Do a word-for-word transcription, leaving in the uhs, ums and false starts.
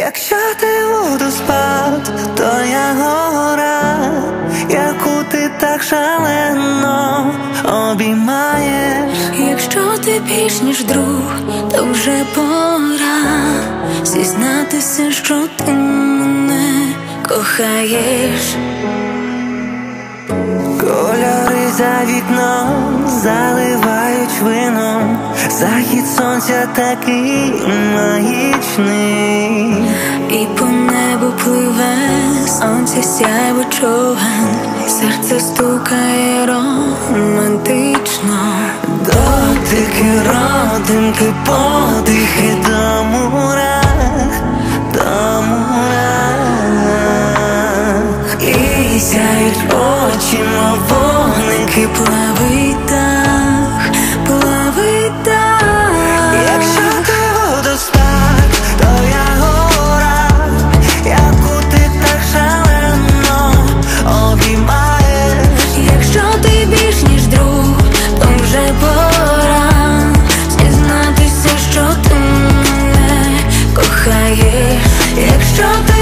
Якщо ти водоспад, то я гора, яку ти так шалено обіймаєш. Якщо ти більш ніж друг, то вже пора зізнатися, що ти мене кохаєш. Кольори за вікном заливають вином, захід сонця такий магічний. І по небу пливе сонце сяйво човен, серце стукає романтично. Дотики, родинки, подихи до мурах, до мурах. І сяють очі, мов вогники, плавить дах, плавить дах. Якщо ти водоспад, то я гора, яку ти так шалено обіймаєш. Якщо ти більш ніж друг, то вже пора зізнатися, що ти мене кохаєш. Якщо ти